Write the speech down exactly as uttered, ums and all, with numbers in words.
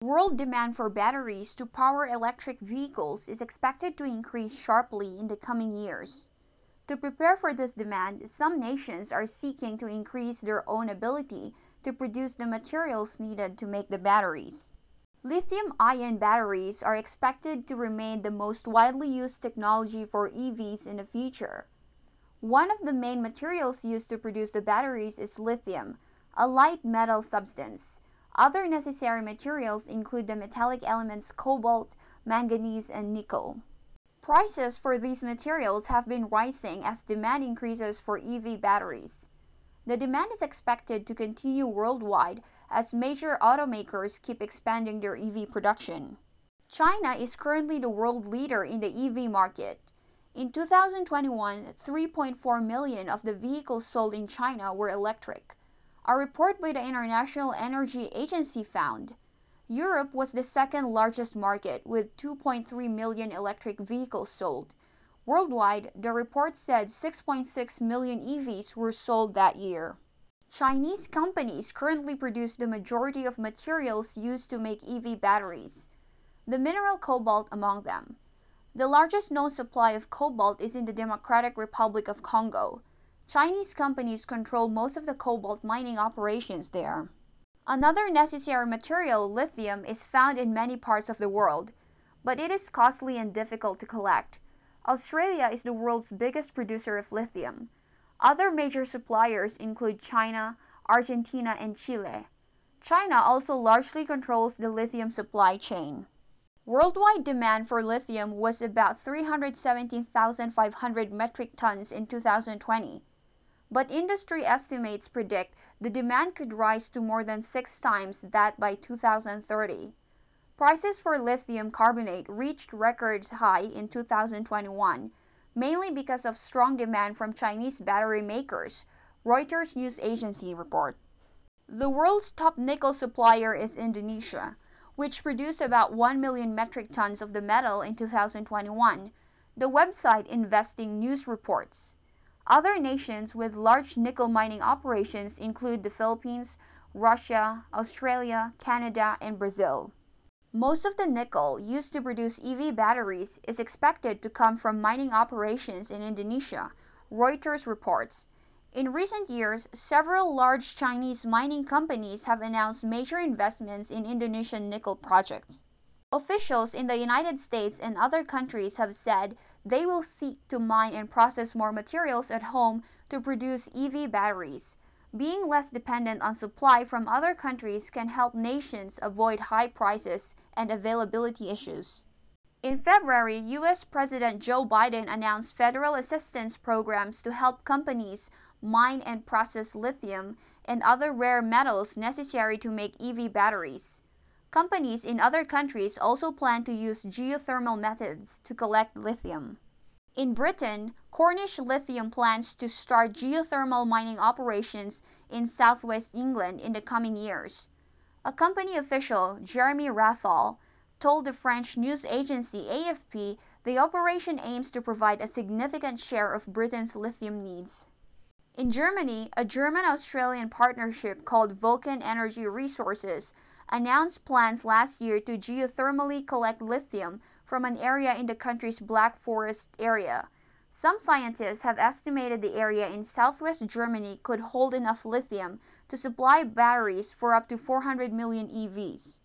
World demand for batteries to power electric vehicles is expected to increase sharply in the coming years. To prepare for this demand, some nations are seeking to increase their own ability to produce the materials needed to make the batteries. Lithium-ion batteries are expected to remain the most widely used technology for E Vs in the future. One of the main materials used to produce the batteries is lithium, a light metal substance. Other necessary materials include the metallic elements cobalt, manganese, and nickel. Prices for these materials have been rising as demand increases for E V batteries. The demand is expected to continue worldwide as major automakers keep expanding their E V production. China is currently the world leader in the E V market. In two thousand twenty-one, three point four million of the vehicles sold in China were electric. A report by the International Energy Agency found Europe was the second largest market with two point three million electric vehicles sold. Worldwide, the report said six point six million E Vs were sold that year. Chinese companies currently produce the majority of materials used to make E V batteries, the mineral cobalt among them. The largest known supply of cobalt is in the Democratic Republic of Congo. Chinese companies control most of the cobalt mining operations there. Another necessary material, lithium, is found in many parts of the world, but it is costly and difficult to collect. Australia is the world's biggest producer of lithium. Other major suppliers include China, Argentina, and Chile. China also largely controls the lithium supply chain. Worldwide demand for lithium was about three hundred seventeen thousand five hundred metric tons in two thousand twenty. But industry estimates predict the demand could rise to more than six times that by two thousand thirty. Prices for lithium carbonate reached record high in two thousand twenty-one, mainly because of strong demand from Chinese battery makers, Reuters news agency report. The world's top nickel supplier is Indonesia, which produced about one million metric tons of the metal in two thousand twenty-one, the website Investing News reports. Other nations with large nickel mining operations include the Philippines, Russia, Australia, Canada, and Brazil. Most of the nickel used to produce E V batteries is expected to come from mining operations in Indonesia, Reuters reports. In recent years, several large Chinese mining companies have announced major investments in Indonesian nickel projects. Officials in the United States and other countries have said they will seek to mine and process more materials at home to produce E V batteries. Being less dependent on supply from other countries can help nations avoid high prices and availability issues. In February, U S President Joe Biden announced federal assistance programs to help companies mine and process lithium and other rare metals necessary to make E V batteries. Companies in other countries also plan to use geothermal methods to collect lithium. In Britain, Cornish Lithium plans to start geothermal mining operations in southwest England in the coming years. A company official, Jeremy Rathall, told the French news agency A F P the operation aims to provide a significant share of Britain's lithium needs. In Germany, a German-Australian partnership called Vulcan Energy Resources announced plans last year to geothermally collect lithium from an area in the country's Black Forest area. Some scientists have estimated the area in southwest Germany could hold enough lithium to supply batteries for up to four hundred million E Vs.